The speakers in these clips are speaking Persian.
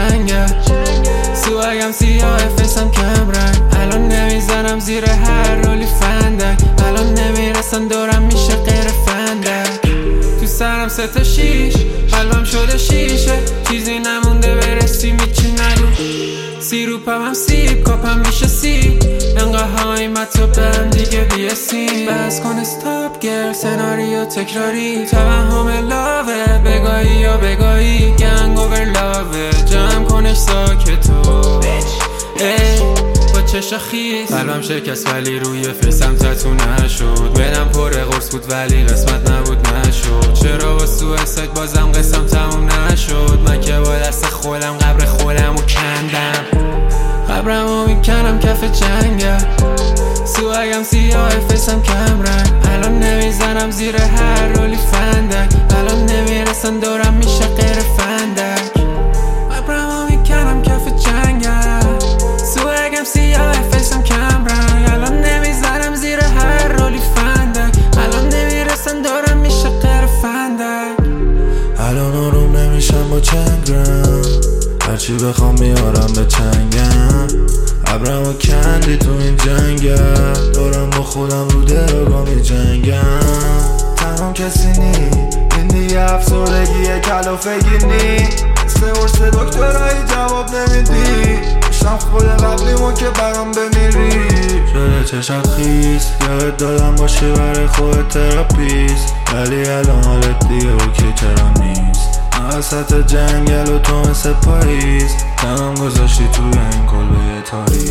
جنگه، سوگم سیاه فیسم کم رنگ. الان نمیزنم زیر هر رولی فندک، الان نمیرسن دورم میشه غیر فندک. تو سرم 3 تا 6 قلبم شده شیشه، چیزی نمونده برسی میچی نگو. سیروپم هم سیب کاپم میشه سیب، انقدر هایمت تو برم دیگه بیسیم. بس کن استاپ گرل، سناریو تکراری، توهم لاوه، بگاهی یا بگاهی گنگ اوور لاوه. جمع کنش ساکتو ای با چشا خیز، قلبم شکست ولی روی فیسم تتو نشد. بدم پر قرص بود ولی قسمت نبود نشد. چرا با سویساید بازم قسم تموم نشد؟ من که با دست خودم قبر خودم و کندم، قبرمو میکنم کف جنگه، سوگم سیاه فیسم کم رنگ. الان نمیزنم زیر هر رولی فندک، الان نمیرسن دورم میشه غیر فندک. قبرمو میکنم کف جنگه، سوگم سیاه فیسم کم رنگ. الان نمیزنم زیر هر رولی فندک، الان نمیرسن دورم میشه غیر فندک. الان آروم نمیشم با چنگرم، هرچی بخوام میارم به چنگم. ابرمو کندی تو این جنگه، دارم با خودم رو دراگاه می جنگم. تنها کسی نی این دیگه افسردگیه کلافگی نی، مثل قرص دکترایی جواب نمیدی. میشم خود قبلیمو که برام بمیری. شده چشات خیس، یاد دادم باشه برای خود تراپیست، ولی الان حالت دیگه اوکی چرا نیست؟ وسط جنگل و تو مثل پاییز، تنم گذاشتی توی این کلبه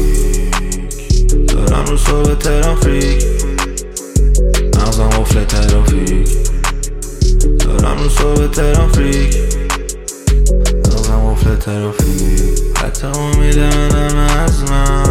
تاریک. دارم رو صبح تهران فریک، مغزم قفل ترافیک. دارم رو صبح تهران فریک، مغزم قفل ترافیک. حتی امید منم از من